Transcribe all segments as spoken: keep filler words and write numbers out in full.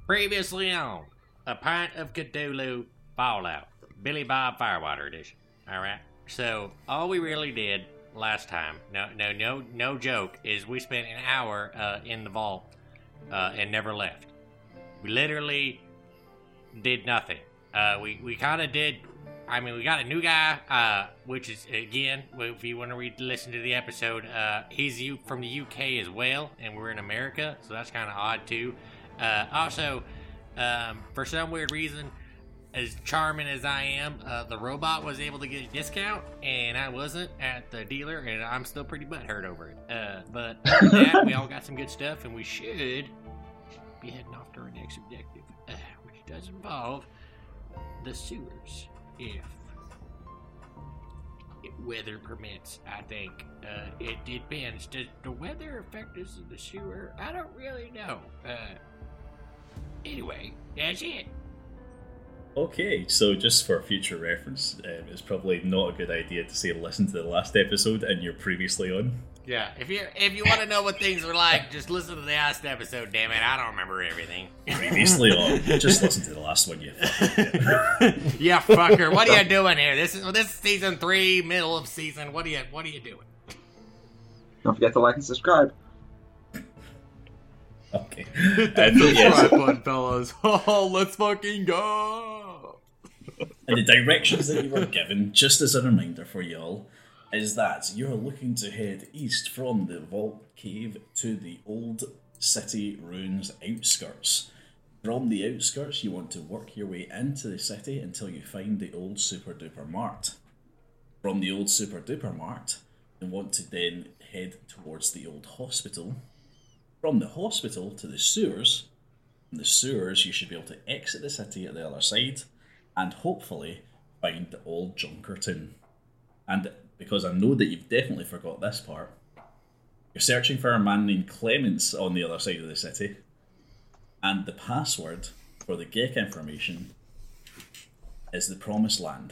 Previously on A Pint of Cthulhu Fallout, Billy Bob Firewater Edition. All right. So all we really did last time, no, no, no, no joke, is we spent an hour uh, in the vault uh, and never left. We literally did nothing. Uh, we we kind of did. I mean, we got a new guy, uh, which is, again, if you want to read, listen to the episode, uh, he's U- from the U K as well, and we're in America, so that's kind of odd, too. Uh, also, um, for some weird reason, as charming as I am, uh, the robot was able to get a discount, and I wasn't at the dealer, and I'm still pretty butthurt over it. Uh, but other than that, we all got some good stuff, and we should be heading off to our next objective, uh, which does involve the sewers. If weather permits, I think. Uh, it depends. Does the weather affect us in the sewer? I don't really know. Uh, anyway, that's it. Okay, so just for future reference, um, it's probably not a good idea to say listen to the last episode and you're previously on. Yeah, if you if you want to know what things were like, just listen to the last episode, damn it. I don't remember everything. Previously on. Just listen to the last one, you fucker. Yeah, fucker. What are you doing here? This is this is season three, middle of season. What are you what are you doing? Don't forget to like and subscribe. Okay. Hit that subscribe button, fellas. Oh, let's fucking go. And the directions that you were given, just as a reminder for y'all, is that you're looking to head east from the vault cave to the old city ruins outskirts. From the outskirts, you want to work your way into the city until you find the old Super Duper Mart. From the old Super Duper Mart, you want to then head towards the old hospital. From the hospital to the sewers. From the sewers, you should be able to exit the city at the other side and hopefully find the old Junkertown. And because I know that you've definitely forgot this part, you're searching for a man named Clements on the other side of the city, and the password for the Geek information is the Promised Land.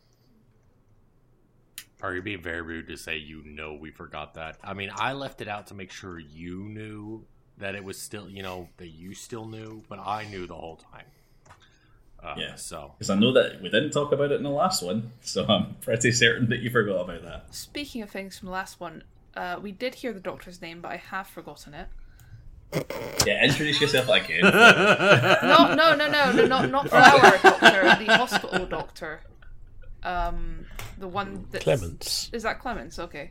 Are you being very rude to say you know we forgot that? I mean, I left it out to make sure you knew that it was still, you know, that you still knew, but I knew the whole time. Uh, yeah, so because I know that we didn't talk about it in the last one, so I'm pretty certain that you forgot about that. Speaking of things from the last one, uh, we did hear the doctor's name, but I have forgotten it. Yeah, introduce yourself again. no, no, no, no, no, not not for our doctor, the hospital doctor. Um, the one that Clements. Is that Clements? Okay.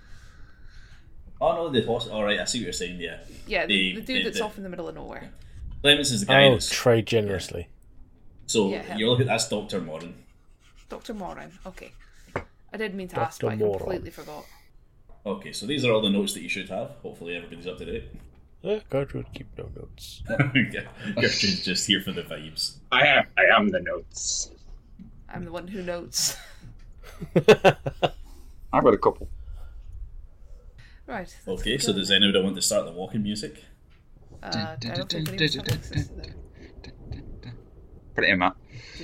Oh no, the hospital. All right, I see what you're saying. Yeah. Yeah, the, the, the dude the, that's the, off in the middle of nowhere. Clements is the guy. Oh, that's, trade generously. So yeah, you're looking. That's Doctor Moran. Doctor Moran. Okay. I did mean to Doctor ask, but I Moran. completely forgot. Okay, so these are all the notes that you should have. Hopefully everybody's up to date. Yeah, Gertrude, keep no notes. Gertrude's just here for the vibes. I am. I am the notes. I'm the one who notes. I've got a couple. Right. Okay, so does anybody want to start the walking music? Uh, I don't think anybody's had access to that. Put it in, Matt.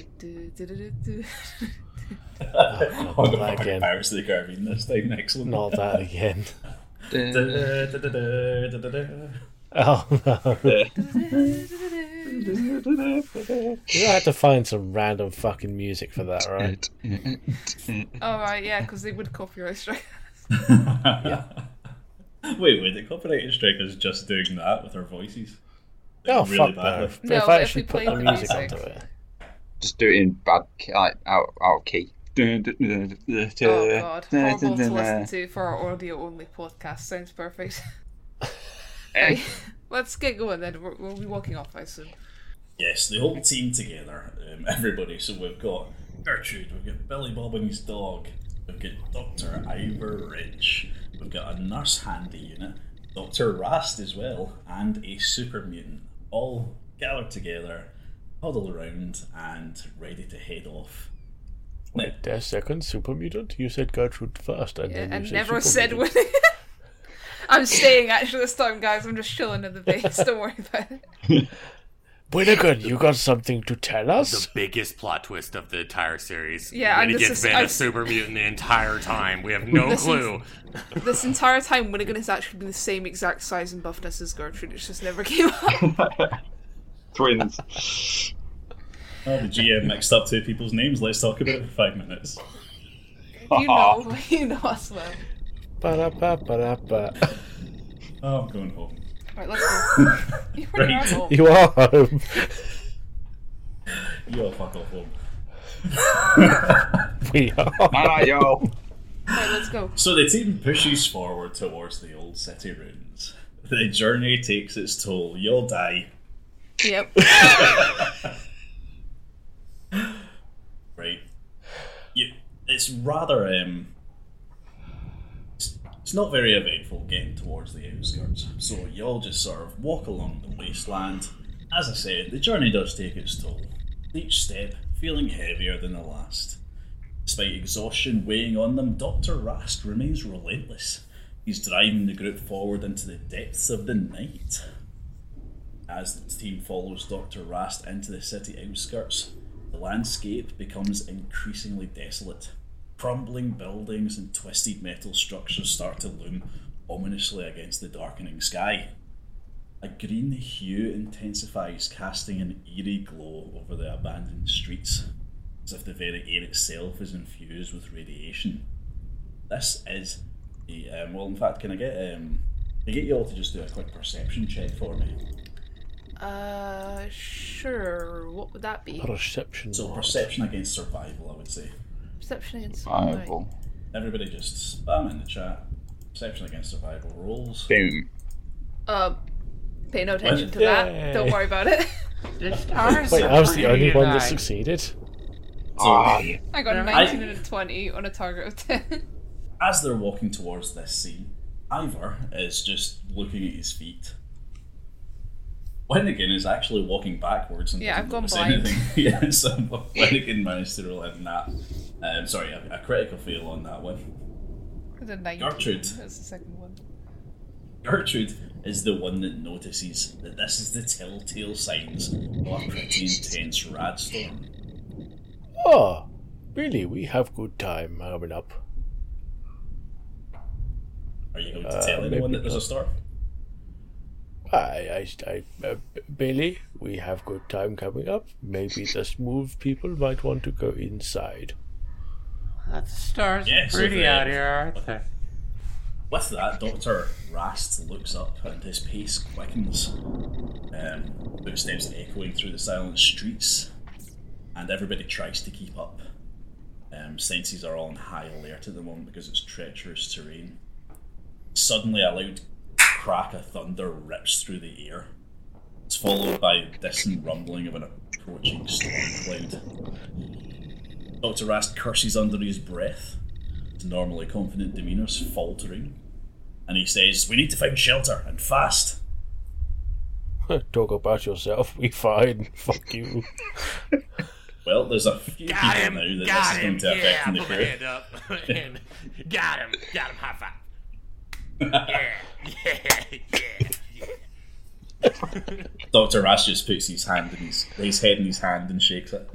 Oh, On the not fucking again. Pirates of the Caribbean this time, excellent. Not that again. Da, da, da, da, da, da, da. Oh no. You have to find some random fucking music for that, right? Oh, right, yeah, because they would copyright strike. Wait, wait, the copyright strike is just doing that with our voices. Oh, Really fuck badly. no. If, No, if but I if actually we put played the the music music- onto it. Just do it in bad, key, like, out, out of key. Oh god, horrible to listen to for our audio-only podcast. Sounds perfect. Right, let's get going then. We're, we'll be walking off, I assume. Yes, the whole team together, um, everybody. So we've got Gertrude, we've got Billy Bobbing's dog, we've got Doctor Ivor Rich, we've got a nurse handy unit, Doctor Rast as well, and a super mutant, all gathered together, huddled around, and ready to head off. Wait a second, super mutant? You said Gertrude first, and Yeah, then you and said never super said mutant. when. I'm staying actually this time, guys. I'm just chilling in the base. Don't worry about it. Winnigan, you got something to tell us? The biggest plot twist of the entire series. Yeah, and this Winnigan's is- been I've- a super mutant the entire time. We have no This is- clue. This entire time, Winnigan has actually been the same exact size and buffness as Gertrude. It just never came up. Twins. Oh, the G M mixed up two people's names. Let's talk about it for five minutes. You know, you know us well. Ba-da-ba-ba-da-ba. Oh, I'm going home. Right, let's go. You're Right. right. home. You are home. You all fuck off home. We are. Alright, yo. Right, let's go. So the team pushes forward towards the old city ruins. The journey takes its toll. You'll die. Yep. Right. You, it's rather um. It's, it's not very eventful getting towards the outskirts. So you all just sort of walk along the wasteland. As I said, the journey does take its toll. Each step feeling heavier than the last. Despite exhaustion weighing on them, Doctor Rast remains relentless. He's driving the group forward into the depths of the night. As the team follows Doctor Rast into the city outskirts, the landscape becomes increasingly desolate. Crumbling buildings and twisted metal structures start to loom ominously against the darkening sky. A green hue intensifies, casting an eerie glow over the abandoned streets, as if the very air itself is infused with radiation. This is the um, well. In fact, can I get um, can I get you all to just do a quick perception check for me? Uh, sure. What would that be? Perception. So mod. perception against survival, I would say. Perception against Survival. Everybody just spam in the chat. Perception against survival rolls. Boom. Um, pay no attention to Yay. that. Don't worry about it. The stars Wait, are I was the only pretty one that tonight. succeeded. So, Ah, yeah. I got a I- nineteen and a twenty on a target of ten. as they're walking towards this scene, Ivor is just looking at his feet. Wennigan is actually walking backwards and Yeah, doesn't I've gone notice blind. anything. Yeah, so Wennigan managed to roll in that. Um, sorry, a, a critical fail on that one. The nineteen. Gertrude. That's the second one. Gertrude is the one that notices that this is the telltale signs of a pretty intense rad storm. Oh, really? We have good time coming up. Are you going to Uh, tell anyone maybe that there's a not. storm? I, I, I uh, B- Billy, we have good time coming up. Maybe the smooth people might want to go inside. The stars Yeah, are so pretty the- out here, aren't they? With that, Doctor Rast looks up and his pace quickens. Um, footsteps echoing through the silent streets, and everybody tries to keep up. Um, senses are all on high alert at the moment because it's treacherous terrain. Suddenly, a loud crack of thunder rips through the air. It's followed by a distant rumbling of an approaching storm cloud. Doctor Rast curses under his breath, his normally confident demeanour's faltering, and he says, "We need to find shelter, and fast." Talk about yourself. We fine. Fuck you. Well, there's a few Got people him! now that Got this is him! going to affect Yeah, in the put my crew. hand up. And got him! Got him! High five! Yeah! Yeah! Yeah! Yeah! Doctor Rast just puts his hand in his, his head in his hand and shakes it.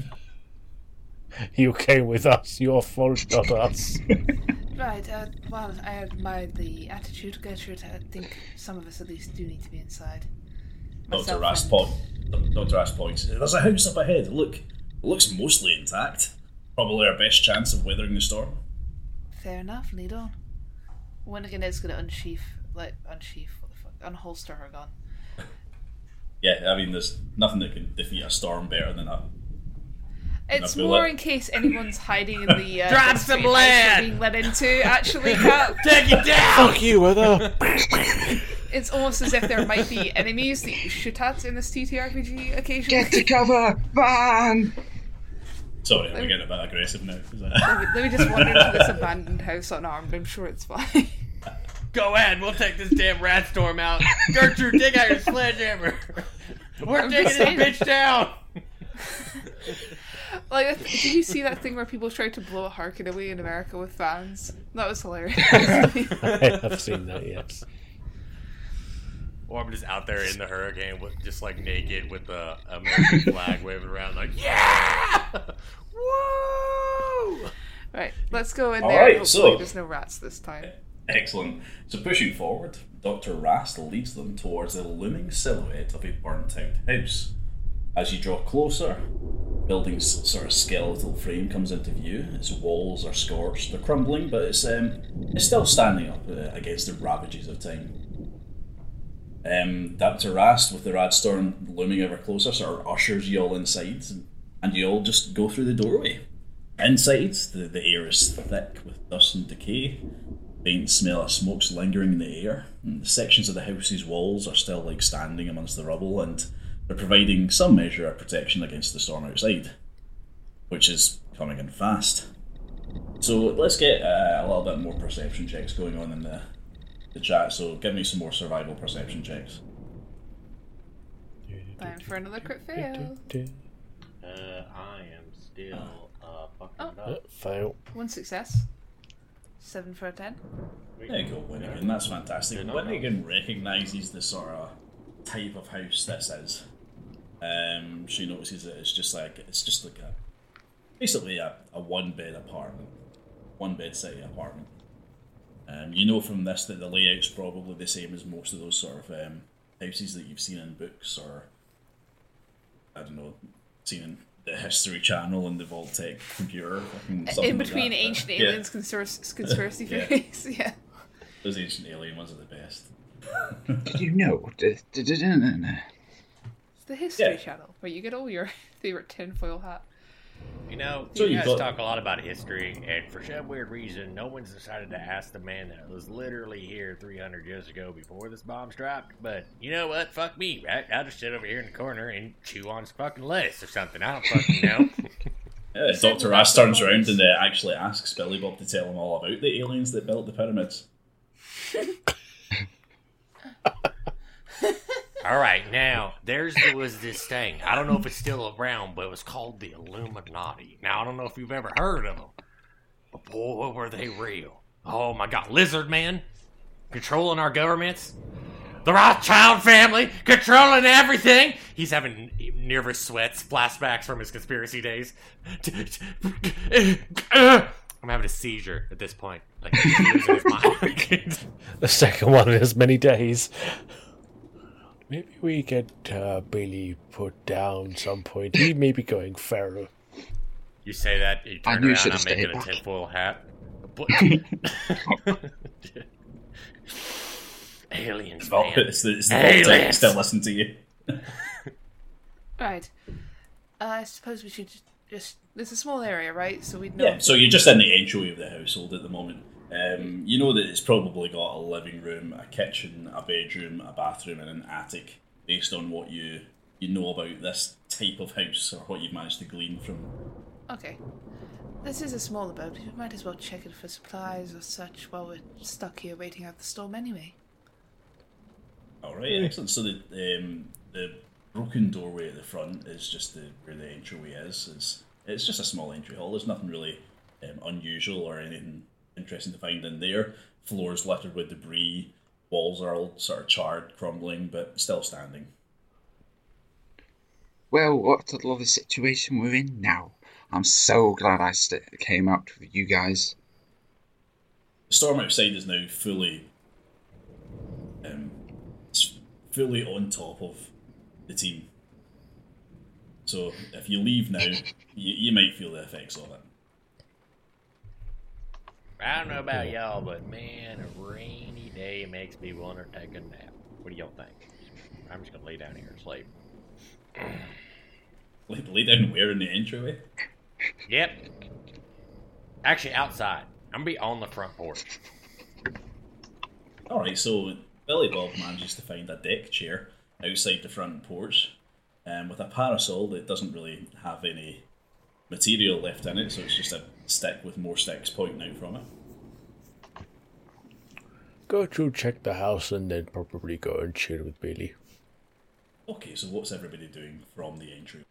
You came with us. Your fault, not us. Right, uh, well, I admire the attitude, Gertrude. I think some of us at least do need to be inside. Doctor Myself Rast and- point, Doctor Rast points. There's a house up ahead. Look, it looks mostly intact. Probably our best chance of weathering the storm. Fair enough, lead on. Winnigan is going to unsheath, like, unsheath, what the fuck, unholster her gun. Yeah, I mean, there's nothing that can defeat a storm better than a. It's bullet. more in case anyone's hiding in the uh, Drop this some house we're lead! being led into. Actually, Cap, Take it down! Fuck you, Weather. it's almost as if there might be enemies that you shoot at in this T T R P G occasionally. Get to cover, man. Sorry, I'm getting a bit aggressive now. Is that- let, me, let me just wander into this abandoned house unarmed. I'm sure it's fine. Go ahead, we'll take this damn rat storm out. Gertrude, take out your sledgehammer. We're I'm taking just this saying. bitch down. Like, did you see that thing where people tried to blow a hurricane away in America with fans? That was hilarious. I have seen that, yes. Or I'm just out there in the hurricane, with just like naked with the American flag waving around, like yeah, woo! Right, let's go in All there. right, Hopefully so- there's no rats this time. Excellent. So pushing forward, Doctor Rast leads them towards the looming silhouette of a burnt-out house. As you draw closer, building's sort of skeletal frame comes into view. Its walls are scorched, they're crumbling, but it's um, it's still standing up uh, against the ravages of time. Um, Doctor Rast, with the Radstorm looming ever closer, sort of ushers you all inside, and, and you all just go through the doorway. Inside, the, the air is thick with dust and decay. Faint smell of smoke's lingering in the air. And the sections of the house's walls are still like standing amongst the rubble, and they're providing some measure of protection against the storm outside, which is coming in fast. So let's get uh, a little bit more perception checks going on in the, the chat. So give me some more survival perception checks. Time for another crit fail. Uh, I am still uh, fucking Oh. up. Fail. One success. Seven for a ten. There you go, Winnigan. That's fantastic. Good Winnigan recognises the sort of type of house this is. Um, she notices that it's just like it's just like a basically a, a one bed apartment, one bed city apartment. Um, you know from this that the layout's probably the same as most of those sort of um, houses that you've seen in books or I don't know, seen in the History Channel and the Vault-Tec computer. In between like ancient but, aliens conspiracy, conspiracy Yeah. theories, yeah. Those ancient alien ones are the best. Did you know? Da- da- da- da- da- da. It's the History Yeah. Channel, where you get all your favorite tinfoil hat. You know, So you you guys got- talk a lot about history, and for some weird reason, no one's decided to ask the man that was literally here three hundred years ago before this bomb's dropped. But you know what? Fuck me, right? I'll just sit over here in the corner and chew on some fucking lettuce or something. I don't fucking know. Yeah, Doctor Rast turns around and uh, actually asks Billy Bob to tell him all about the aliens that built the pyramids. All right, now there's there was this thing. I don't know if it's still around, but it was called the Illuminati. Now I don't know if you've ever heard of them, but boy, were they real! Oh my God, Lizard Man controlling our governments, the Rothschild family controlling everything. He's having nervous sweats, flashbacks from his conspiracy days. I'm having a seizure at this point, like he's losing his mind. The second one in as many days. Maybe we get uh, Billy put down some point. He may be going feral. You say that, you I turn knew you around, should I'm have making stayed a back. tinfoil hat. Aliens, Oh, man. it's the, it's the Aliens. Vault-Tec still listen to you. Right. Uh, I suppose we should just, just... It's a small area, right? So we'd know... Yeah, so you're just in the entry of the household at the moment. Um, you know that it's probably got a living room, a kitchen, a bedroom, a bathroom, and an attic, based on what you you know about this type of house or what you've managed to glean from. Okay. This is a small abode. We might as well check it for supplies or such while we're stuck here waiting out the storm anyway. All right, excellent. So the um, the broken doorway at the front is just the, where the entryway is. It's it's just a small entry hall. There's nothing really um, unusual or anything interesting to find in there. Floors littered with debris. Walls are all sort of charred, crumbling, but still standing. Well, what a lovely situation we're in now. I'm so glad I st- came out with you guys. The storm outside is now fully, um, it's fully on top of the team. So if you leave now, you, you might feel the effects of it. I don't know about y'all, but man, a rainy day makes me want to take a nap. What do y'all think? I'm just gonna lay down here and sleep. Lay, lay down where in the entryway? Yep. Actually, outside. I'm gonna be on the front porch. Alright, so Billy Bob manages to find a deck chair outside the front porch um, with a parasol that doesn't really have any material left in it, so it's just a stick with more sticks pointing out from it. Go to check the house and then probably go and chill with Billy. Okay, so what's everybody doing from the entry?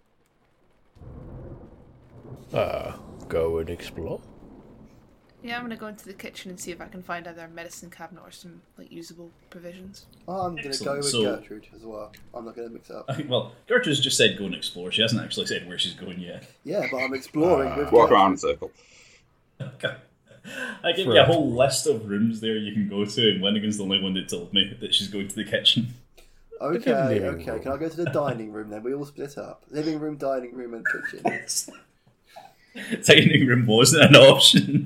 Uh, go and explore. Yeah, I'm gonna go into the kitchen and see if I can find either a medicine cabinet or some like usable provisions. I'm going to go Excellent. with So- Gertrude as well. I'm not going to mix it up. Well, Gertrude's just said go and explore. She hasn't actually said where she's going yet. Yeah, but I'm exploring with Walk Gertrude. around in a circle. Okay. I give you a whole list of rooms there you can go to, and Winnigan's the only one that told me that she's going to the kitchen. Okay, living okay. room. Can I go to the dining room then? We all split up. Living room, dining room, and kitchen. Dining room wasn't an option.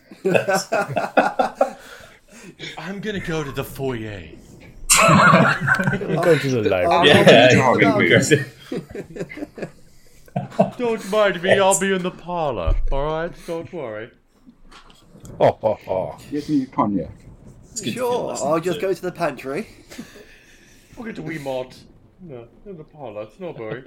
I'm gonna go to the foyer. I'm going to the library. Yeah, Don't mind me, I'll be in the parlour. Alright, don't worry. Oh, oh, oh. Give me cognac. It's good to Sure, listen I'll just to. go to the pantry. We'll get to wee mod. No, in the parlour, don't worry.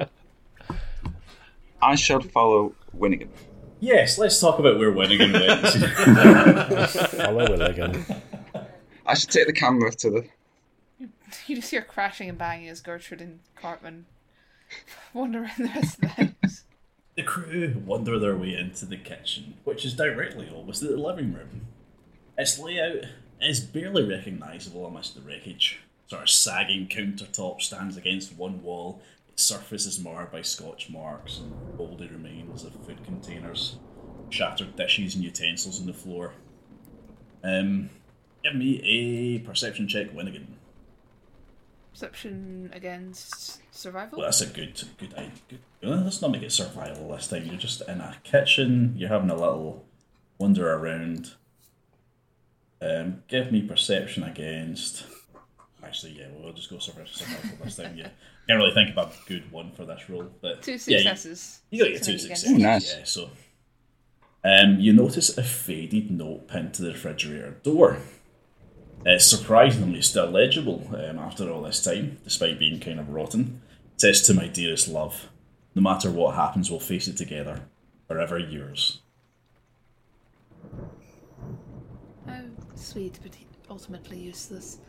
I shall follow Winnigan. Yes, let's talk about where Winnigan went. Follow Willigan. I should take the camera to the. You just hear crashing and banging as Gertrude and Cartman wander around the rest of the house. The crew wander their way into the kitchen, which is directly opposite the living room. Its layout is barely recognisable amidst the wreckage. Sort of sagging countertop stands against one wall. Its surface is marred by scotch marks and mouldy remains of food containers, shattered dishes and utensils on the floor. Um, give me a perception check, Winnigan. Perception against survival? Well, that's a good, good idea. Good. Well, let's not make it survival this time. You're just in a kitchen. You're having a little wander around. Um, give me perception against. Actually, yeah, we'll just go survival this time. Yeah, can't really think about a good one for this role, but Two yeah, successes. you, you got your two Something against- successes. Ooh, nice. Yeah, so um, you notice a faded note pinned to the refrigerator door. It's surprisingly still legible um, after all this time, despite being kind of rotten. It says, "To my dearest love, no matter what happens, we'll face it together. Forever yours." Oh, sweet, but ultimately useless.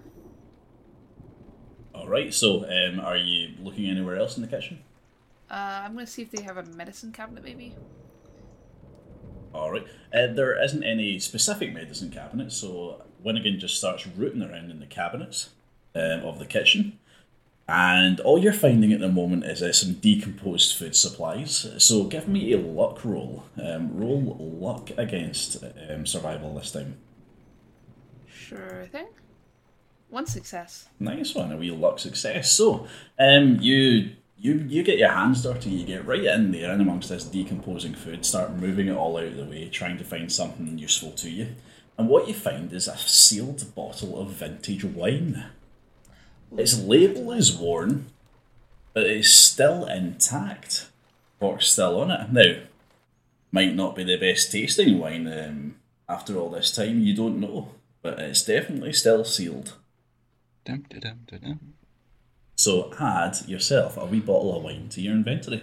Alright, so um, are you looking anywhere else in the kitchen? Uh, I'm going to see if they have a medicine cabinet, maybe. Alright. Uh, there isn't any specific medicine cabinet, so Winnigan just starts rooting around in the cabinets um, of the kitchen. And all you're finding at the moment is uh, some decomposed food supplies. So give me a luck roll. Um, roll luck against um, survival this time. Sure thing. One success. Nice one, a wee luck success. So, um, you you you get your hands dirty, you get right in there and amongst this decomposing food, start moving it all out of the way, trying to find something useful to you. And what you find is a sealed bottle of vintage wine. Its label is worn, but it's still intact. Cork's still on it. Now, might not be the best tasting wine um, after all this time, you don't know. But it's definitely still sealed. Dum, da, dum, da, dum. So add yourself a wee bottle of wine to your inventory.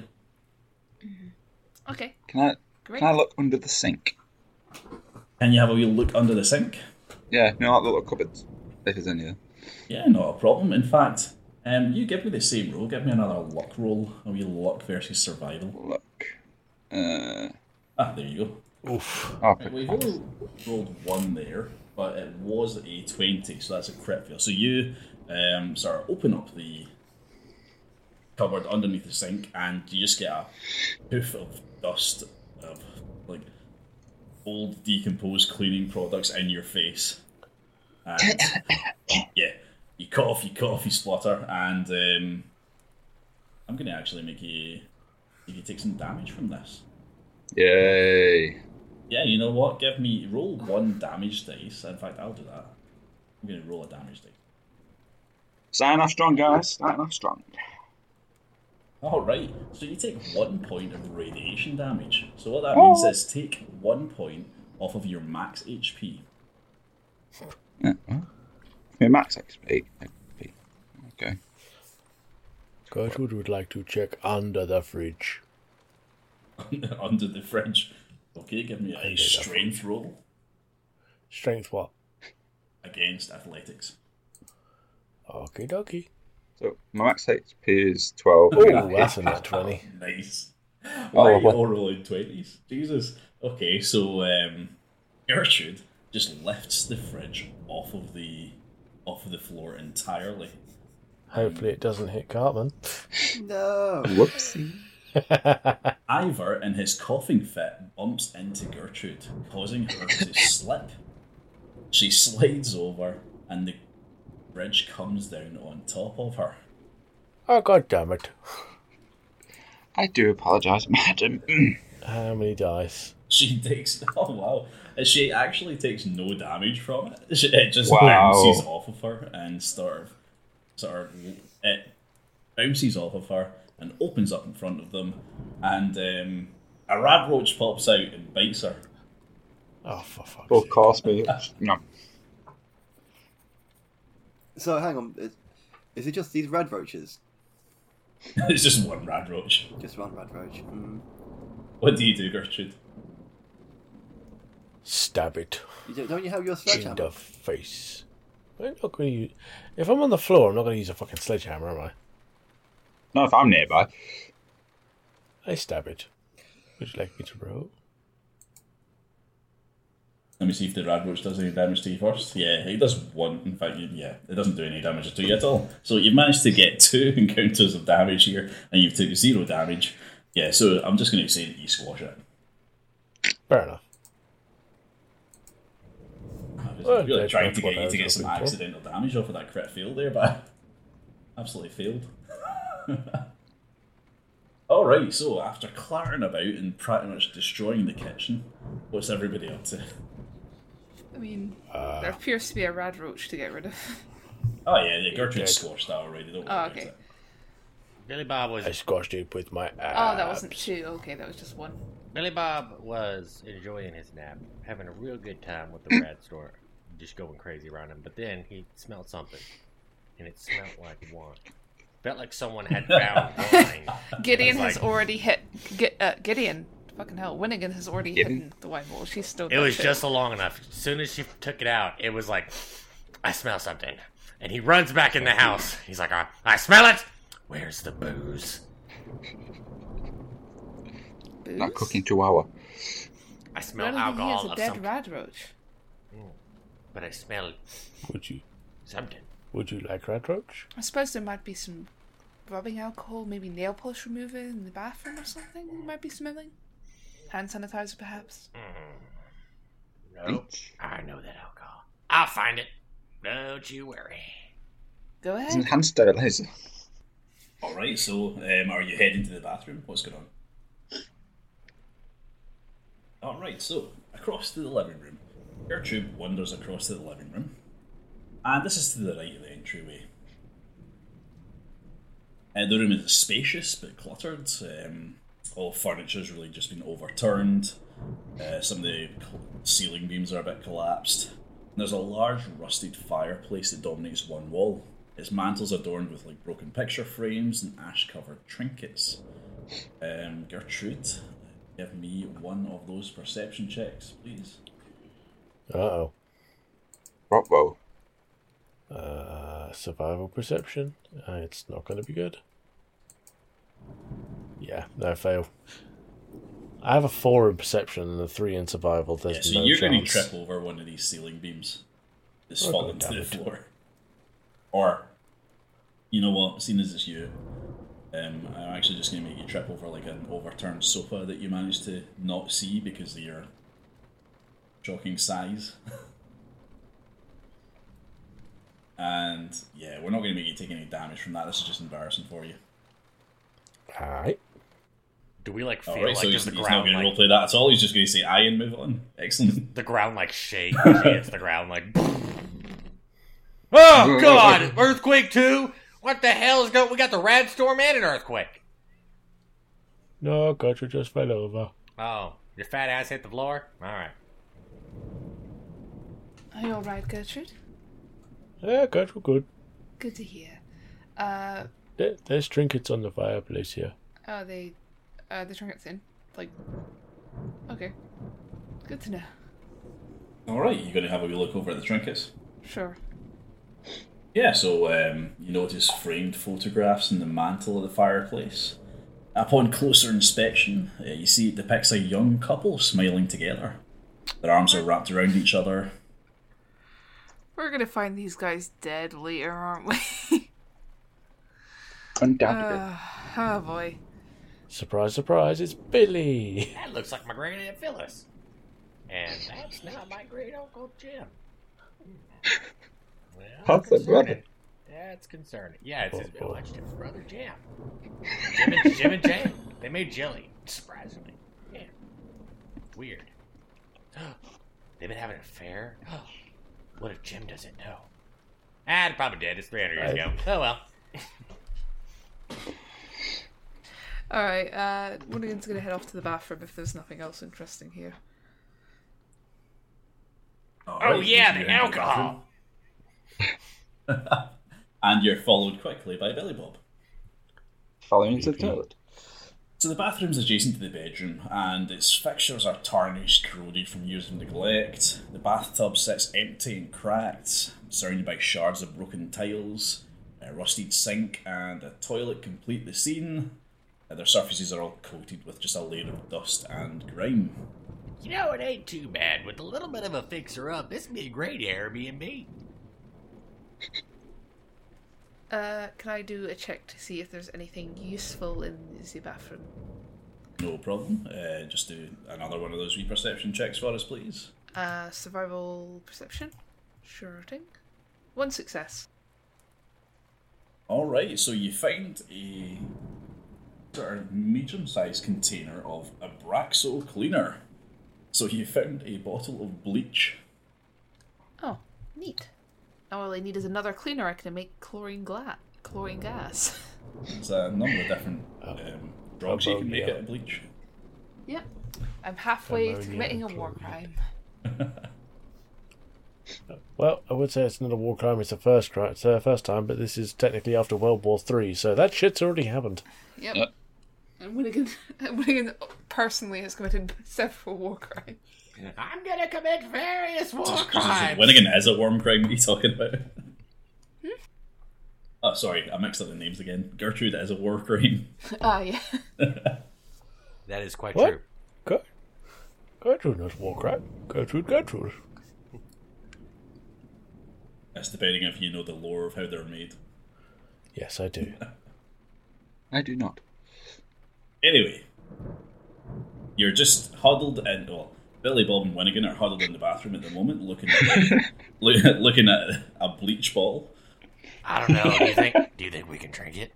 Okay, Can I great. can I look under the sink? Can you have a wee look under the sink? Yeah, no, like the little cupboards. If there's any there. Yeah, not a problem. In fact, um, you give me the same roll. Give me another luck roll. A wee luck versus survival. Look. Uh, Ah, there you go. Oof. oh, Right, we've only rolled one there, but it was a twenty, so that's a crit fail. So you um, sort of open up the cupboard underneath the sink, and you just get a poof of dust of like old decomposed cleaning products in your face. And yeah, you cough, you cough, you splutter, and um, I'm going to actually make you, make you take some damage from this. Yay. Yeah, you know what? Give me roll one damage dice. In fact, I'll do that. I'm going to roll a damage dice. Starting off strong, guys. Starting off strong. All right. So you take one point of radiation damage. So what that means is take one point off of your max H P. Yeah, well, yeah, max X P. Okay. Gertrude would like to check under the fridge. Under the fridge. Okay, give me a Under the strength roll Strength what? against athletics. Okie dokie. So my max H P is twelve. Oh, that's a net twenty. Nice. Oh, Why are you well. all rolling twenties? Jesus. Okay, so um, Gertrude just lifts the fridge off of the off of the floor entirely. Hopefully it doesn't hit Cartman. No. Whoopsie. Ivor, in his coughing fit, bumps into Gertrude, causing her to slip. She slides over, and the bridge comes down on top of her. Oh, god damn it. I do apologise, madam. How many dice? She takes... Oh, wow. She actually takes no damage from it. It just Wow. bounces off of her and sort of... Sort of... It bounces off of her and opens up in front of them. And um, a rad roach pops out and bites her. Oh, for fuck's Will sake. cost me. No. So hang on, is, is it just these red roaches? It's just one rad roach. Just one red roach. Mm. What do you do, Gertrude? Stab it. You don't, don't you have your In sledgehammer? the face. I'm not going to use... If I'm on the floor, I'm not going to use a fucking sledgehammer, am I? Not if I'm nearby. I stab it. Would you like me to roll? Let me see if the rad roach does any damage to you first. Yeah, it does one. In fact, you- yeah, it doesn't do any damage to you at all. So you've managed to get two encounters of damage here, and you've taken zero damage. Yeah, so I'm just going to say that you squash it. Fair enough. I was Well, really that's trying not to what get I you to was get some hoping for. accidental damage off of that crit fail there, but I absolutely failed. Alright, so after clattering about and pretty much destroying the kitchen, what's everybody up to? I mean, Uh, there appears to be a rad roach to get rid of. Oh yeah, yeah Gertrude dead. squashed that already, don't worry Oh, about okay. it. Billy Bob was I squashed it with my abs. Oh, that wasn't two. Okay, that was just one. Billy Bob was enjoying his nap, having a real good time with the rat store, just going crazy around him. But then he smelled something, and it smelled like wine. Felt like someone had found wine. Gideon It was has like- already hit. Gi- uh, Gideon, fucking hell, Winnigan has already Gideon? hidden the wine bottle. She's still. It was just long enough. As soon as she took it out, it was like, I smell something. And he runs back in the house. He's like, I, I smell it. Where's the booze? booze. Not cooking chihuahua. I I smell don't think he has alcohol a of dead some, rad roach. but I smell Would you something. Would you like red roach? I suppose there might be some rubbing alcohol, maybe nail polish remover in the bathroom or something. You might be smelling. Hand sanitizer, perhaps. Nope. I know that alcohol. I'll find it. Don't you worry. Go Isn't ahead. hand sterilizer? Alright, so um, are you heading to the bathroom? What's going on? Alright, so across to the living room. Gertrude wanders across to the living room. And this is to the right of the entryway. Uh, the room is spacious but cluttered. Um, all furniture's really just been overturned. Uh, some of the cl- ceiling beams are a bit collapsed. And there's a large rusted fireplace that dominates one wall. Its mantel's adorned with like broken picture frames and ash-covered trinkets. Um, Gertrude, give me one of those perception checks, please. Uh-oh. Rockwell. Uh, survival perception. Uh, it's not going to be good. Yeah, no, fail. I have a four in perception and a three in survival. There's Yeah, so no you're chance. going to trip over one of these ceiling beams that's Oh, fallen God to damn the it. floor. Or, you know what, seeing as it's you, um, I'm actually just going to make you trip over like an overturned sofa that you managed to not see because of your shocking size. And yeah, we're not going to make you take any damage from that. This is just embarrassing for you. Alright. Do we like feel Alright, like so he's, just the he's not ground going to like roleplay that at all. He's just going to say aye and move on. Excellent. the ground like shake when she hits the ground like oh god, earthquake too? What the hell is going? We got the rad storm and an earthquake. No, Gertrude just fell over. Oh, your fat ass hit the floor. All right. Are you alright, Gertrude? Yeah, Gertrude, good. Good to hear. Uh, There, there's trinkets on the fireplace here. are they, uh, the trinkets in? Like, okay. Good to know. Alright, you're going to have a wee look over at the trinkets. Sure. Yeah, so um, you notice framed photographs in the mantle of the fireplace. Upon closer inspection, uh, you see it depicts a young couple smiling together. Their arms are wrapped around each other. We're gonna find these guys dead later, aren't we? Undoubtedly. uh, oh boy. Surprise, surprise, it's Billy! That looks like my great aunt Phyllis, and that's not my great uncle Jim. Well, How's that concerning. brother? That's concerning. Yeah, it's his Oh, oh. oh, it's his brother Jam. Jim and, Jim and Jam. They made jelly, surprisingly. Yeah. Weird. They've been having an affair? What if Jim doesn't know? Ah, they're probably dead. It's three hundred years ago. Oh well. Alright, uh, Winnigan's gonna head off to the bathroom if there's nothing else interesting here. Oh Alright, yeah, you the enter alcohol. bathroom. And you're followed quickly by Billy Bob. Following into the toilet. So the bathroom's adjacent to the bedroom, and its fixtures are tarnished, corroded from years of neglect. The bathtub sits empty and cracked, surrounded by shards of broken tiles, a rusted sink, and a toilet complete the scene. Uh, their surfaces are all coated with just a layer of dust and grime. You know, it ain't too bad. With a little bit of a fixer-up, this would be a great Airbnb. Uh, can I do a check to see if there's anything useful in the bathroom? No problem. Uh, just do another one of those wee perception checks for us, please. Uh, survival perception? Sure thing. One success. Alright, so you find a sort of medium-sized container of Abraxo cleaner. So you found a bottle of bleach. Oh, neat. Now all I need is another cleaner. I can make chlorine gla- chlorine gas. There's a number of different um, drugs you can make ammonia. out of bleach. Yep. I'm halfway to Ammonia committing a and war chlorine. crime. Well, I would say it's not a war crime, it's the first crime, it's the first time, but this is technically after World War Three, so that shit's already happened. Yep. Yep. And Winnigan, Winnigan personally has committed several war crimes. I'm gonna commit various war So crimes. Winnigan is a worm crime, what are you talking about? Oh, sorry, I mixed up the names again. Gertrude is a war crime. Ah, yeah. That is quite What? true. Ger- Gertrude knows war crime. Gertrude, Gertrude. It's depending if you know the lore of how they're made. Yes, I do. I do not. Anyway, you're just huddled in. Well, Billy Bob and Winnigan are huddled in the bathroom at the moment, looking at look, looking at a bleach ball. I don't know. Do you think? Do you think we can drink it?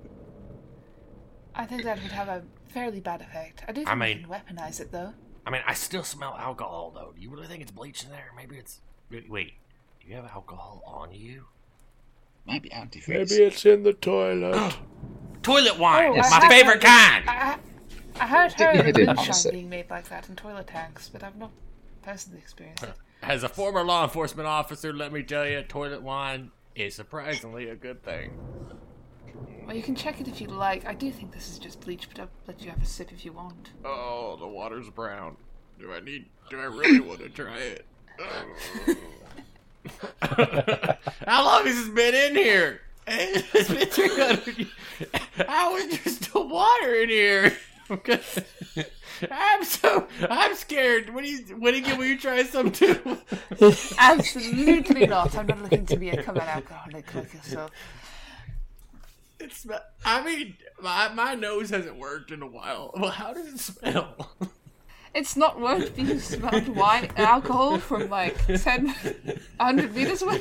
I think that would have a fairly bad effect. I do think I we mean- can weaponize it, though. I mean, I still smell alcohol, though. Do you really think it's bleach in there? Maybe it's. Wait, wait. Do you have alcohol on you? Might be antifreeze. Maybe it's in the toilet. Toilet wine. Oh, It's I my have favorite heard- kind. I, I had Yeah, heard I of did moonshine opposite. being made like that in toilet tanks, but I've not personally experienced it. As a former law enforcement officer, let me tell you, toilet wine is surprisingly a good thing. Well, you can check it if you like. I do think this is just bleach, but I'll let you have a sip if you want. Oh, the water's brown. Do I need? Do I really want to try it? How long has this been in here? It's been three hundred years. How is there still water in here? Okay. I'm so I'm scared. What do you? What do you get when you try some too? Absolutely not. I'm not looking to be a come out alcoholic like yourself. It's. I mean, my my nose hasn't worked in a while. Well, how does it smell? It's not worth being smelled wine alcohol from like ten, one hundred meters away.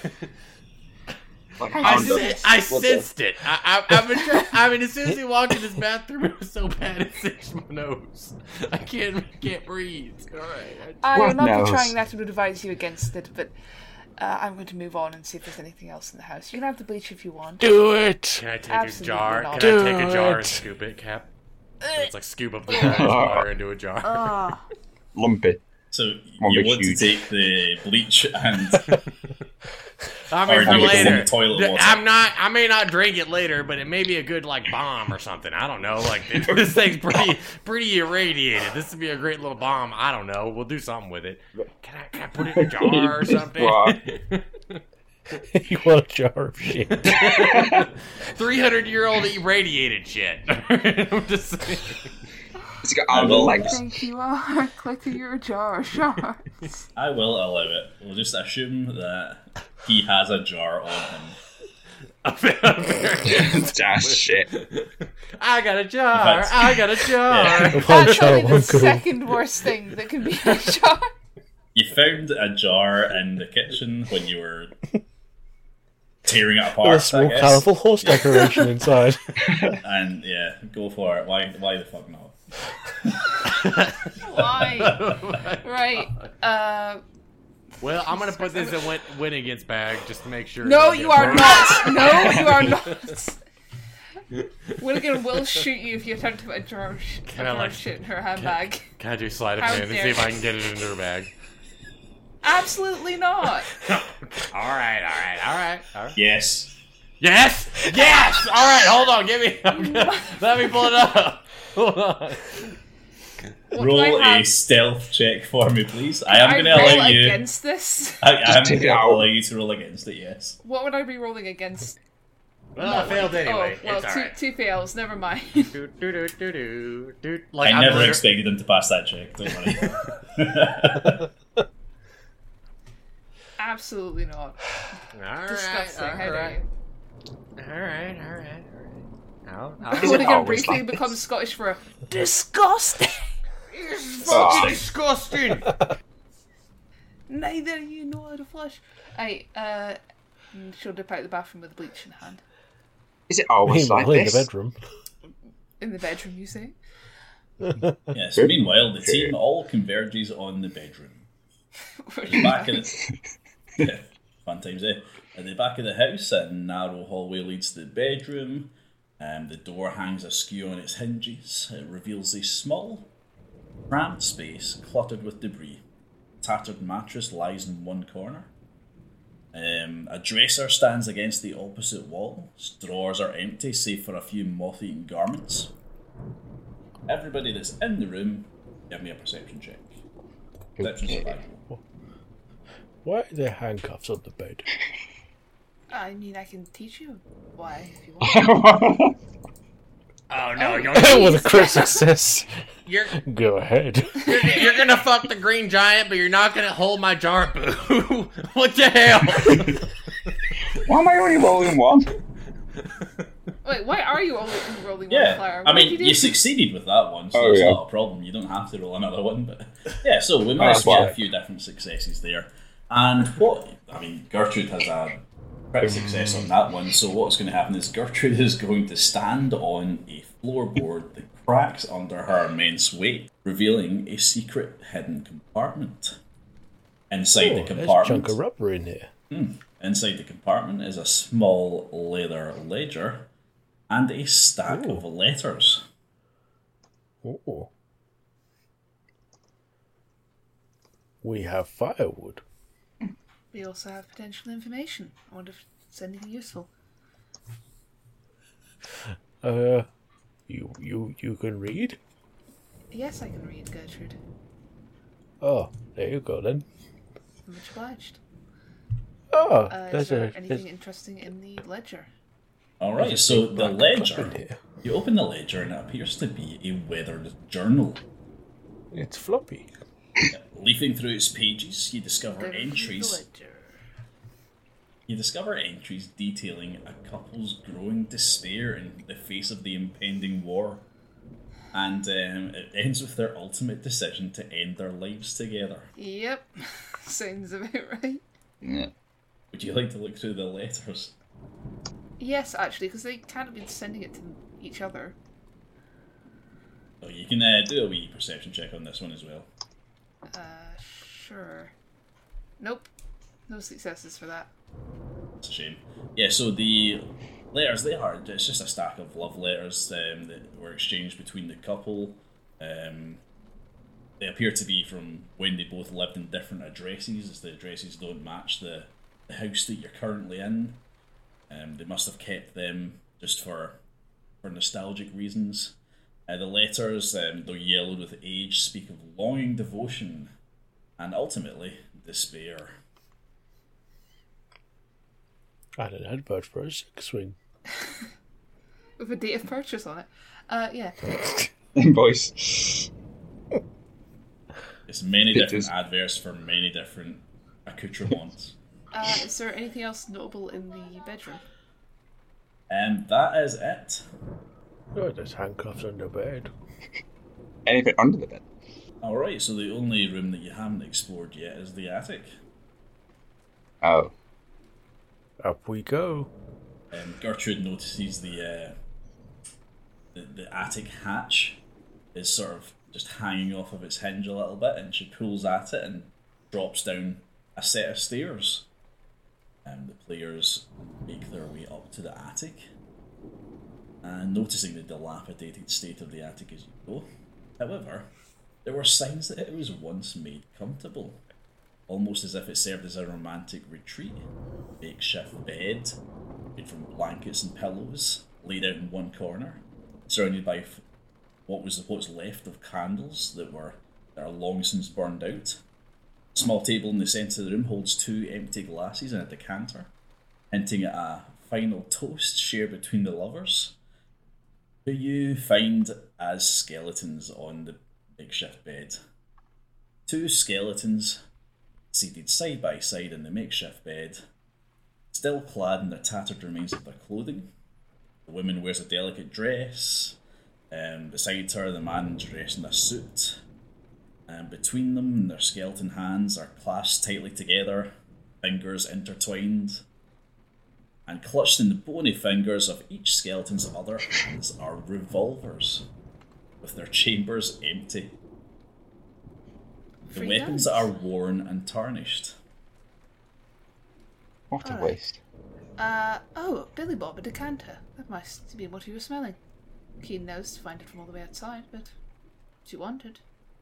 Like, I I, pound see- of- sen- I what the- sensed it. I, I, I've been try- I mean, as soon as he walked in his bathroom, it was so bad it singed my nose. I can't can't breathe. All right. I What will not nose? be trying that to advise you against it, but uh, I'm going to move on and see if there's anything else in the house. You can have the bleach if you want. Do it! Can I take Absolutely a jar? not. Can I take Do a jar and it. scoop it, Cap? So it's like scoop up the guy's water into a jar. Ah, Lumpy. So One you big want huge. to take the bleach and I mean, Or for do you go later. from toilet Th- water? I'm not. I may not drink it later, but it may be a good like bomb or something. I don't know. Like this thing's pretty pretty irradiated. This would be a great little bomb. I don't know. We'll do something with it. Can I, can I put it in a jar or something? You want a jar of shit. Three hundred year old irradiated shit. I'm just saying. It's got I arms will- and I legs. think you are clicking your jar of shards. I will allow it. We'll just assume that he has a jar on him. Just shit. I got a jar. That's- I got a jar. Yeah. One That's jar, only the one cool. second worst thing that can be in a jar. You found a jar in the kitchen when you were tearing it apart. With a small, colourful horse decoration inside. And yeah, go for it. Why? Why the fuck not? Why? Right. Uh. Well, I'm gonna put this in win, win against bag just to make sure. No, you are not. No, you are not. Willigan will shoot you if you attempt to put a jar, a jar like, shit in her handbag. Can, can I do sleight of How hand and see dare if I you. can get it into her bag? Absolutely not. all right, all right, all right, all right. Yes. Yes, yes. All right, hold on. Give me. Let me pull it up. Hold on. What Roll do I a have? stealth check for me, please. I am I going to roll allow you. against this. I, I am take going it to out. allow you to roll against it. Yes. What would I be rolling against? Well, I failed anyway. Oh, well, it's all two, right. two fails. Never mind. Do, do, do, do, do, do. Like, I I'm never liter- expected him to pass that check. Don't worry. Absolutely not. All right, Disgusting. all How dare right, you? all right, all right, all right. I'll, Is I'll it Willigan always briefly like this? becomes Scottish for a disgusting. It's Ah. fucking disgusting. Neither of you know how to flush. Aye, uh, and she'll dip out the bathroom with a bleach in hand. Is it always like Meanwhile, in the this? bedroom. In the bedroom, you say? Yes. Meanwhile, the team all converges on the bedroom. At the back of the yeah, fun times, eh? At the back of the house, a narrow hallway leads to the bedroom. Um, the door hangs askew on its hinges. It reveals a small, cramped space cluttered with debris. A tattered mattress lies in one corner. Um, a dresser stands against the opposite wall. Drawers are empty, save for a few moth-eaten garments. Everybody that's in the room, give me a perception check. Perception Okay. survival. Why are there handcuffs on the bed? I mean, I can teach you why if you want. Oh no, you're, With a crit success. you're Go ahead. you're you're gonna fuck the green giant, but you're not gonna hold my jar, boo. What the hell? Why am I only rolling one? Wait, why are you only rolling one Yeah, flower? I What mean, did you, you do? succeeded with that one, so Oh, it's yeah. not a problem. You don't have to roll another one, but yeah. So we managed to that's get why. a few different successes there, and what I mean, Gertrude has a crit success on that one. So what's going to happen is Gertrude is going to stand on a floorboard that cracks under her immense weight, revealing a secret hidden compartment. Inside Oh, the there's a compartment, chunk of rubber in here. inside the compartment is a small leather ledger and a stack Ooh. of letters. Oh. We have firewood. We also have potential information. I wonder if it's anything useful. Uh, you you you can read? Yes, I can read, Gertrude. Oh, there you go then. I'm much obliged. Oh, Uh, is there's there a anything there's, interesting in the ledger? All right, there's a so big the black ledger. cup in here. You open the ledger and it appears to be a weathered journal. It's floppy. Leafing through its pages, you discover Go to the entries. ledger. You discover entries detailing a couple's growing despair in the face of the impending war, and um, it ends with their ultimate decision to end their lives together. Yep, sounds about right. Yeah. Would you like to look through the letters? Yes, actually, because they can't have been sending it to each other. So you can uh, do a wee perception check on this one as well. Uh, sure. Nope. No successes for that. It's a shame. Yeah, so the letters, they are, it's just a stack of love letters um, that were exchanged between the couple. Um, they appear to be from when they both lived in different addresses, as the addresses don't match the, the house that you're currently in. Um, they must have kept them just for for nostalgic reasons. Uh, the letters, um, though yellowed with age, speak of longing devotion and ultimately despair. And an advert for a six swing. With a date of purchase on it. Uh, yeah. Invoice. It's many It different is. adverts for many different accoutrements. Uh, is there anything else notable in the bedroom? And that is it. Oh, there's handcuffs on the bed. Anything under the bed? Alright, so the only room that you haven't explored yet is the attic. Oh. Up we go. Um, Gertrude notices the, uh, the the attic hatch is sort of just hanging off of its hinge a little bit, and she pulls at it and drops down a set of stairs. And the players make their way up to the attic, and noticing the dilapidated state of the attic as you go. However, there were signs that it was once made comfortable, almost as if it served as a romantic retreat. Makeshift bed, made from blankets and pillows, laid out in one corner, surrounded by f- what was what was left of candles that were that are long since burned out. A small table in the centre of the room holds two empty glasses and a decanter, hinting at a final toast shared between the lovers, who you find as skeletons on the makeshift bed. Two skeletons seated side by side in the makeshift bed, still clad in the tattered remains of their clothing. The woman wears a delicate dress. Um, beside her, the man is dressed in a suit. And between them, their skeleton hands are clasped tightly together, fingers intertwined. And clutched in the bony fingers of each skeleton's other hands are revolvers, with their chambers empty. The Free weapons guns. are worn and tarnished. What a Alright. waste. Uh, oh, Billy Bob, a decanter. That must be what you were smelling. Keen nose to find it from all the way outside, but she wanted.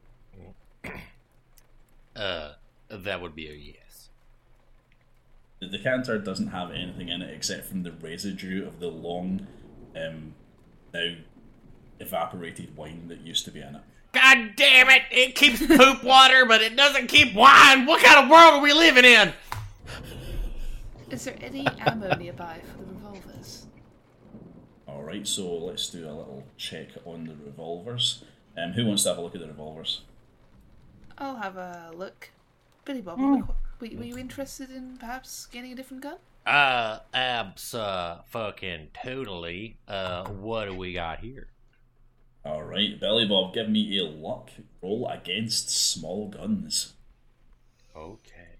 Uh, that would be a yes. The decanter doesn't have anything in it except from the residue of the long, um, now evaporated wine that used to be in it. God damn it! It keeps poop water, but it doesn't keep wine! What kind of world are we living in? Is there any ammo nearby for the revolvers? Alright, so let's do a little check on the revolvers. Um, who wants to have a look at the revolvers? I'll have a look. Billy Bob, were, were you interested in perhaps getting a different gun? Uh, abso-fucking-totally. Uh, what do we got here? Alright, Billy Bob, give me a luck roll against small guns. Okay.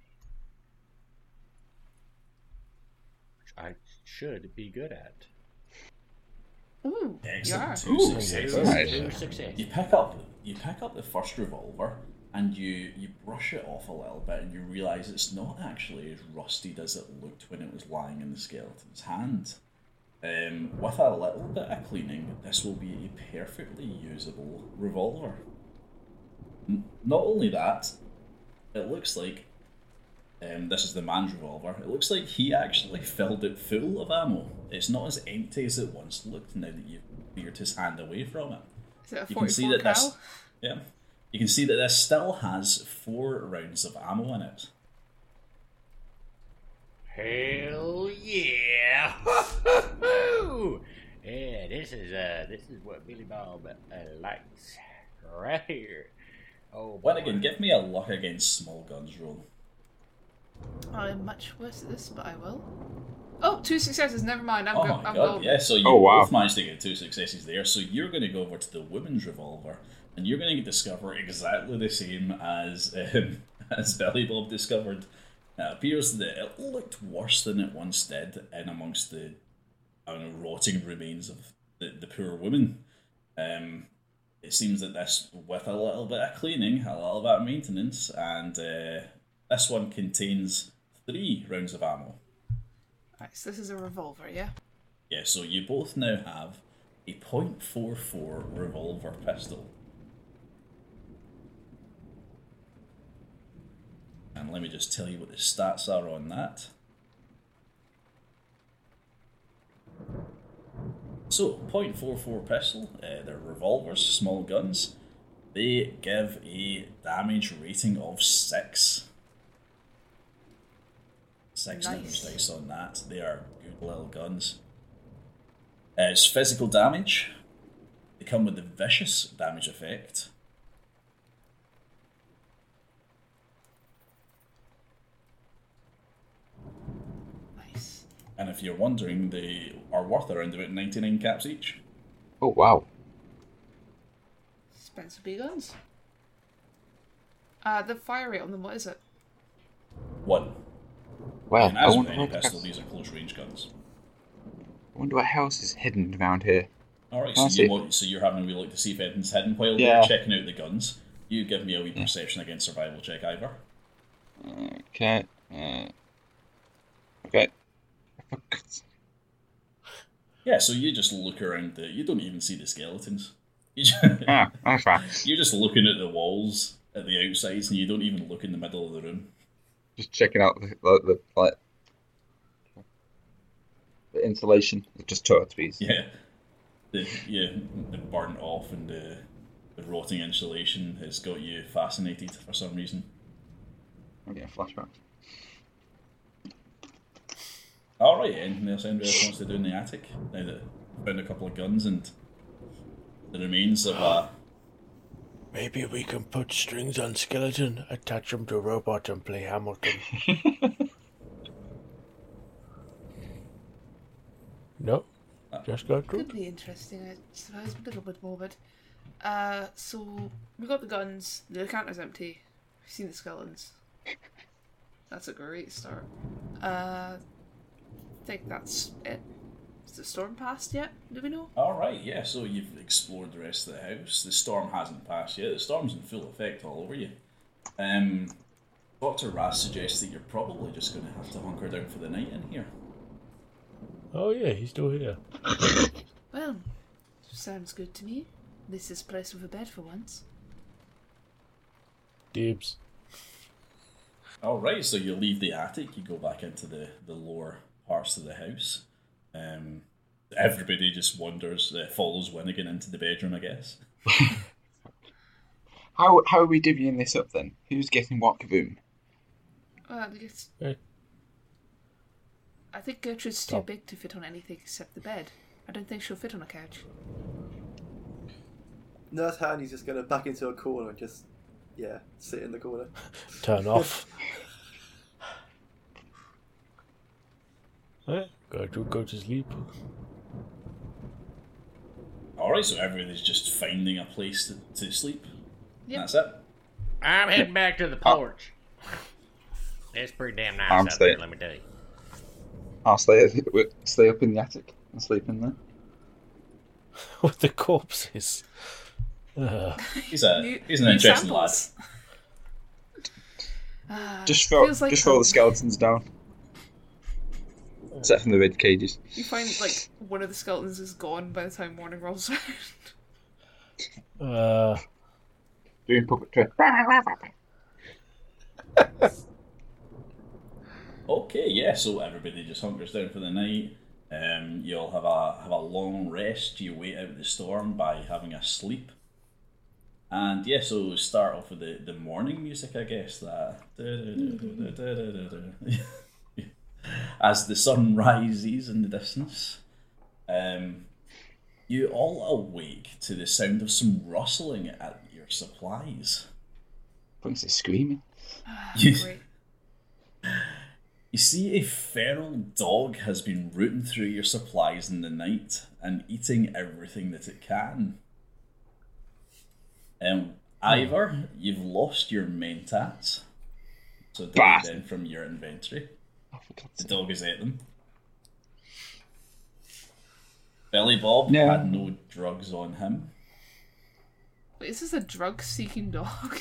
Which I should be good at. Ooh, you are. Excellent. Two Ooh, successes. nice. Two success. You pick up you pick up the first revolver and you, you brush it off a little bit and you realise it's not actually as rusted as it looked when it was lying in the skeleton's hand. Um, with a little bit of cleaning, this will be a perfectly usable revolver. N- not only that, it looks like um, this is the man's revolver. It looks like he actually filled it full of ammo. It's not as empty as it once looked now that you've cleared his hand away from it. Is it a You can see forty-four that cal? this, yeah, you can see that this still has four rounds of ammo in it. Hell yeah! Yeah, this is uh, this is what Billy Bob uh, likes right here. Oh, boy. Winnigan, give me a luck against small guns roll. I'm much worse at this, but I will. Oh, two successes. Never mind. I'm, Oh go- my I'm god, golden. yeah, so you Oh, wow. both managed to get two successes there, so you're going to go over to the women's revolver, and you're going to discover exactly the same as um, as Billy Bob discovered. It appears that it looked worse than it once did in amongst the I don't know, rotting remains of the, the poor woman. Um, it seems that this, with a little bit of cleaning, a little bit of maintenance, and uh, this one contains three rounds of ammo. Right, so this is a revolver, yeah? Yeah, so you both now have a point four four revolver pistol. And let me just tell you what the stats are on that. So, point four four pistol, uh, they're revolvers, small guns. They give a damage rating of six. Six Nice. damage dice on that. They are good little guns. Uh, it's physical damage. They come with the vicious damage effect. Nice. And if you're wondering, they are worth around about ninety-nine caps each. Oh, wow. Expensive big guns. Uh, the fire rate on them, what is it? One. Well, And I as with wonder, any what pistol, else, these are close range guns. I wonder what else is hidden around here. Alright, Can I so, see you, it? want- so you're having a wee look to see if anything's hidden while Yeah. they're checking out the guns. You give me a wee Yeah. perception against survival check, Ivor. Okay. Uh, okay. Yeah, so you just look around the... You don't even see the skeletons. You just, Ah, that's fine. you're just looking at the walls at the outsides and you don't even look in the middle of the room. Just checking out the the, the like the insulation. It's just total trees. Yeah. The, yeah, the burnt off and the, the rotting insulation has got you fascinated for some reason. I'm getting flashbacks. Alright, anything else anybody else wants to do in the attic? Now that we've found a couple of guns and the remains of a... Maybe we can put strings on skeleton, attach them to a robot, and play Hamilton. No, just got through. Could be interesting, I suppose, a little bit morbid. Uh, so we got the guns. The counter's empty. We've seen the skeletons. That's a great start. Uh, I think that's it. Is the storm passed yet? Do we know? Alright, yeah, so you've explored the rest of the house. The storm hasn't passed yet. The storm's in full effect all over you. Um, Doctor Raz suggests that you're probably just going to have to hunker down for the night in here. Oh yeah, he's still here. Well, sounds good to me. This is a place with a bed for once. Dibs. Alright, so you leave the attic, you go back into the, the lower parts of the house. Um, everybody just wanders, uh, follows Winnigan into the bedroom, I guess. How how are we divvying this up then? Who's getting what kaboom? Well, I guess Hey. I think Gertrude's too Stop. big to fit on anything except the bed. I don't think she'll fit on a couch. Nurse Handy's just going to back into a corner and just, yeah, sit in the corner. Turn off. Eh, go to go to sleep. Alright, so everybody's just finding a place to, to sleep. Yep. That's it. I'm heading back to the porch. It's pretty damn nice I'm out there, staying. let me tell you. I'll stay stay up in the attic and sleep in there. With the corpses. Uh, He's, a, New- he's an new interesting samples. Ah, Just throw feels like just throw home. the skeletons down. Except from the red cages. You find like one of the skeletons is gone by the time morning rolls around. uh, Doing puppetry. Okay, yeah, so everybody just hunkers down for the night. Um, you all have a have a long rest. You wait out the storm by having a sleep. And yeah, so start off with the, the morning music, I guess. That as the sun rises in the distance, um, you all awake to the sound of some rustling at your supplies. Brings it screaming. You- Great. You see, a feral dog has been rooting through your supplies in the night and eating everything that it can. Um, Ivor, you've lost your mentats, so delete Bah. them from your inventory. Oh, for God's The sake. dog has ate them. Billy Bob No. had no drugs on him. Wait, is this a drug-seeking dog?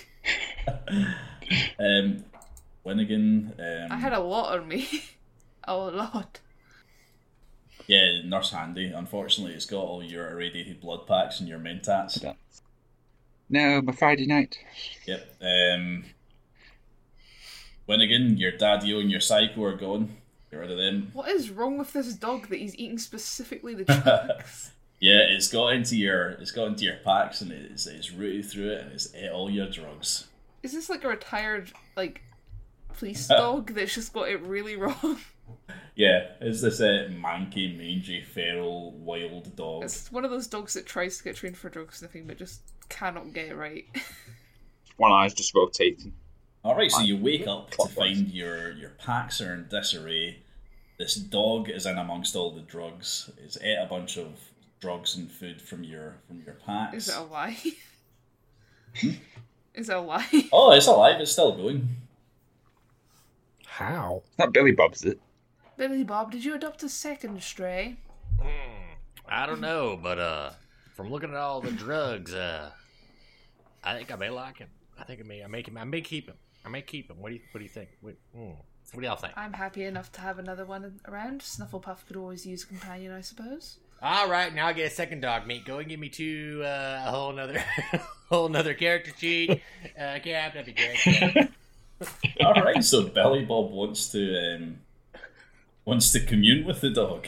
Um, Winnigan, um, I had a lot on me. A lot. yeah, Nurse Handy. Unfortunately, it's got all your irradiated blood packs and your mentats. Yeah. No, my Friday night. Yep. Um, Winnigan, your Daddy-O and your Psycho are gone. Get rid of them. What is wrong with this dog that he's eating specifically the drugs? Yeah, it's got into your it's got into your packs and it's it's rooted through it and it's ate all your drugs. Is this like a retired, like, police dog that's just got it really wrong? Yeah, it's this uh, manky, mangy, feral, wild dog. It's one of those dogs that tries to get trained for drug sniffing but just cannot get it right. One eye's just rotating. Alright, so you wake up to Clockwise. find your, your packs are in disarray. This dog is in amongst all the drugs. It's ate a bunch of drugs and food from your from your packs. Is it a lie? Is it a lie? Oh, it's alive, it's still going. How? It's not Billy Bob, is it? Billy Bob, did you adopt a second stray? Hmm, I don't know, but uh, from looking at all the drugs, uh, I think I may like him. I think I may, I may, I may keep him. I may keep him. What do you, what do you think? What, hmm. what do y'all think? I'm happy enough to have another one around. Snufflepuff could always use a companion, I suppose. All right, now I get a second dog meat. Go and give me two, uh, a whole nother, whole nother character sheet. Uh, Cap, that'd be great. All right, so Billy Bob wants to um, wants to commune with the dog.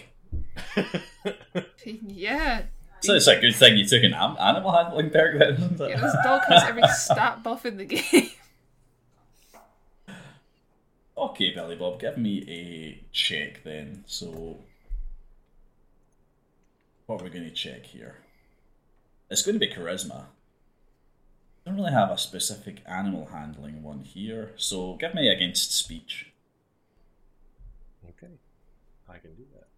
Yeah. So it's a good thing you took an am- animal handling perk then, isn't it? Yeah, this dog has every stat buff in the game. Okay, Billy Bob, give me a check then. So, what are we going to check here? It's going to be charisma. Don't really have a specific animal handling one here, so give me against speech. Okay, I can do that.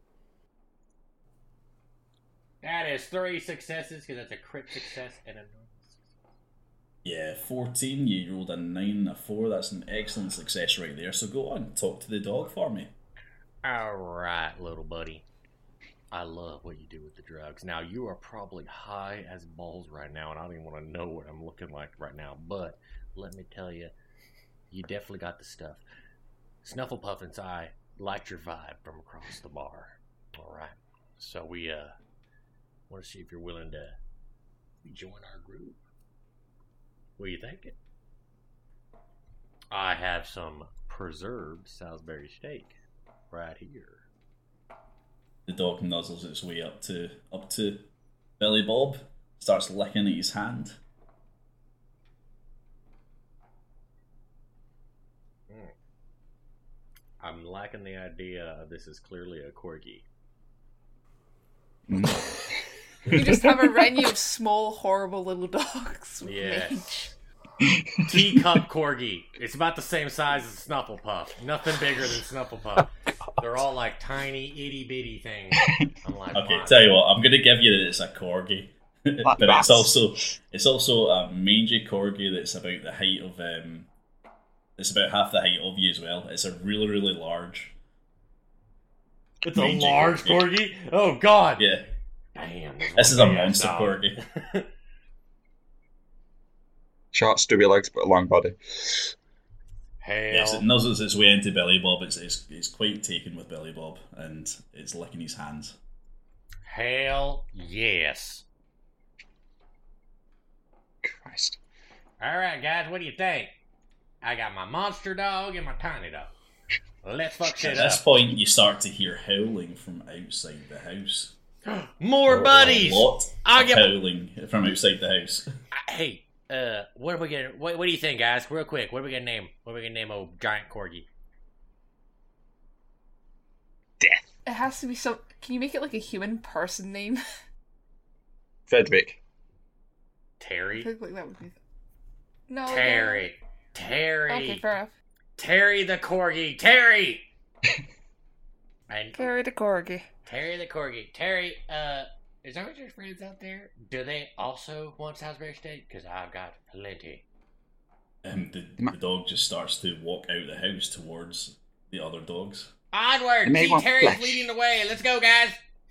That is three successes because that's a crit success and a normal success. Yeah, fourteen, you rolled a nine, a four, that's an excellent success right there. So go on, talk to the dog for me. All right, little buddy. I love what you do with the drugs. Now, you are probably high as balls right now, and I don't even want to know what I'm looking like right now. But let me tell you, you definitely got the stuff. Snufflepuff and I liked your vibe from across the bar. All right. So we uh want to see if you're willing to join our group. What are you thinking? I have some preserved Salisbury steak right here. The dog nuzzles its way up to up to Billy Bob, starts licking at his hand. Mm. I'm liking the idea. This is clearly a corgi. You just have a retinue of small, horrible little dogs. with Yes. mange. Teacup corgi. It's about the same size as Snufflepuff. Nothing bigger than Snufflepuff. They're all like tiny, itty bitty things. I'm like, Okay, wow. tell you what, I'm gonna give you that it's a corgi, but it's bats. also it's also a mangy corgi that's about the height of um, it's about half the height of you as well. It's a really really large. It's a mangy large corgi? Oh, God. Yeah, Damn. this is a big-ass monster dog. corgi. Short, stubby legs, but a long body. Hell. Yes, it nuzzles its way into Billy Bob. It's, it's it's quite taken with Billy Bob, and it's licking his hands. Hell yes. Christ. All right, guys, what do you think? I got my monster dog and my tiny dog. Let's fuck At shit this up. point, you start to hear howling from outside the house. More buddies. A lot I'll of get- howling from outside the house. I- Hey, uh, what are we gonna? What, what do you think, guys? Real quick, what are we gonna name? What are we gonna name old giant corgi? Death. It has to be some. Can you make it like a human person name? Frederick. I Terry. think like that would be. No. Terry. no. Terry. Okay, fair enough. Terry the corgi. Terry. and Carry the corgi. Terry the corgi. Terry. Uh, is there any friends out there? Do they also want Salisbury steak? Because I've got plenty. Um, the, the dog just starts to walk out the house towards the other dogs. Onward! It may See, want Terry's flesh. leading the way. Let's go, guys.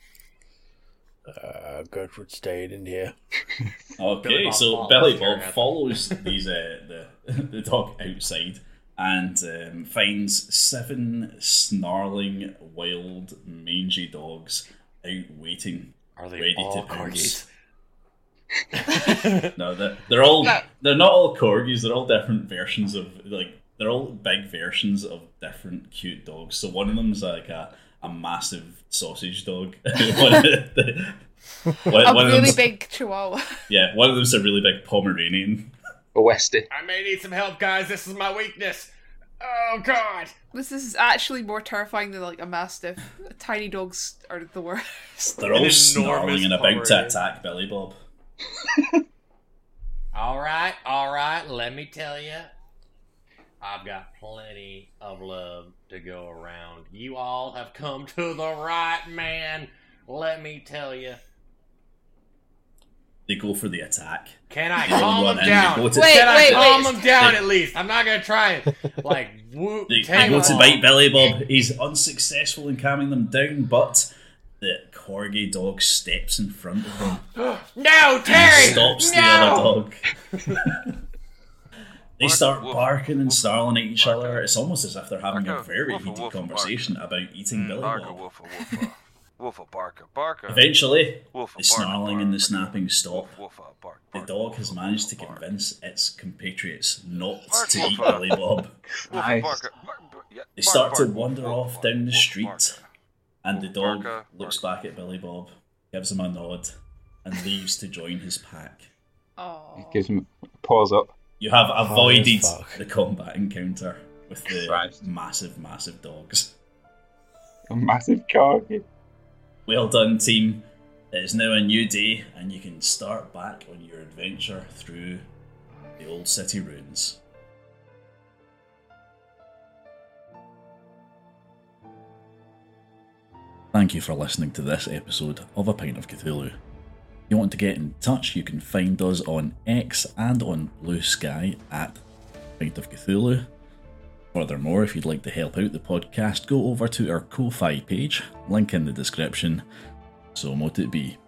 Uh, Gertrude stayed in here. Okay, Billy Bob so follows Billy staring Bob at follows these uh, the the dog outside and um, finds seven snarling, wild, mangy dogs out waiting, Are they ready all to pounce. corgis? No, they're, they're all No. they're not all corgis. They're all different versions of like they're all big versions of different cute dogs. So one of them's like a, a massive sausage dog. one of the, one, A one of really them's- big chihuahua. Yeah, one of them's a really big Pomeranian. A Westie. I may need some help, guys. This is my weakness. Oh, God. This is actually more terrifying than like a mastiff. Tiny dogs are the worst. They're all An snarling enormous and about to Pomeranian. attack Billy Bob. All right, all right. Let me tell you, I've got plenty of love to go around. You all have come to the right man. Let me tell you. They go for the attack. Can I They all calm run them in, down? They go to, Wait, Can I wait, calm wait. them down They- at least? I'm not gonna try and like woo. they, they tag go them to all. bite Billy Bob. He's unsuccessful in calming them down, but the corgi dog steps in front of them No, and Terry! stops no! the other dog. They Bark, start woof, barking and woof, snarling at each bark, other. It's almost as if they're having a bark, very woof, heated woof, conversation about eating Billy Barker, Bob. woofa, woofa. Woofa, barker, barker. Eventually, Woofa, the snarling barker, and the barker. snapping stop. Woof, woofa, bark, The bark, dog has woofa, managed to woofa, bark. convince its compatriots not Bark, to eat woofa. Billy Bob. Woofa, Nice. barker, bark, bark, yeah, They bark, start to bark, wander woof, off woof, down the woof, street, barker. and the dog Barker, looks barker. back at Billy Bob, gives him a nod, and leaves to join his pack. He Oh. gives him a paws up. You have avoided fuck. the combat encounter with the Right. massive, massive dogs. A massive corgi. Well done, team. It is now a new day, and you can start back on your adventure through the old city ruins. Thank you for listening to this episode of A Pint of Cthulhu. If you want to get in touch, you can find us on X and on Blue Sky at Pint of Cthulhu. Furthermore, if you'd like to help out the podcast, go over to our Ko-Fi page, link in the description. So mote it be.